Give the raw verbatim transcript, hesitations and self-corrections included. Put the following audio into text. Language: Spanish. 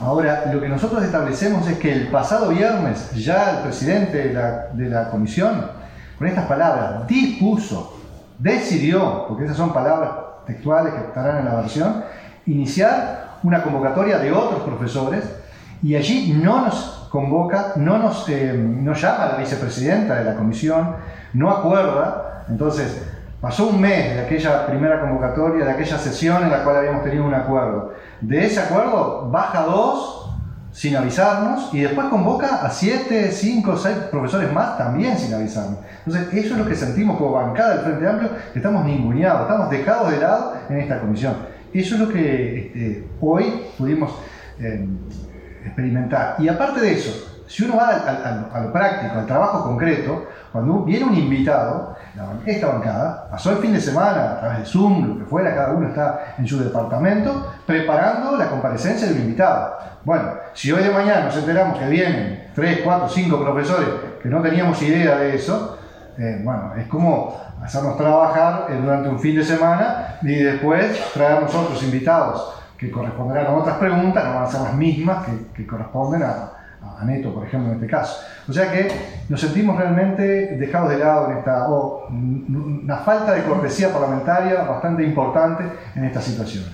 Ahora, lo que nosotros establecemos es que el pasado viernes ya el presidente de la, de la comisión, con estas palabras, dispuso, decidió, porque esas son palabras textuales que estarán en la versión, iniciar una convocatoria de otros profesores, y allí no nos convoca, no nos, eh, nos llama a la vicepresidenta de la comisión, no acuerda. Entonces pasó un mes de aquella primera convocatoria, de aquella sesión en la cual habíamos tenido un acuerdo. De ese acuerdo baja dos sin avisarnos y después convoca a siete, cinco, seis profesores más también sin avisarnos. Entonces eso es lo que sentimos como bancada del Frente Amplio, que estamos ninguneados, estamos dejados de lado en esta comisión. Eso es lo que este, hoy pudimos eh, experimentar. Y aparte de eso, si uno va al, al, a lo práctico, al trabajo concreto, cuando viene un invitado, esta bancada pasó el fin de semana a través de Zoom, lo que fuera, cada uno está en su departamento preparando la comparecencia del invitado. Bueno, si hoy de mañana nos enteramos que vienen tres, cuatro, cinco profesores que no teníamos idea de eso, eh, bueno, es como hacernos trabajar eh, durante un fin de semana y después traernos otros invitados que corresponderán a otras preguntas, no van a ser las mismas que, que corresponden a, a Neto, por ejemplo, en este caso. O sea que nos sentimos realmente dejados de lado en esta, o una falta de cortesía parlamentaria bastante importante en esta situación.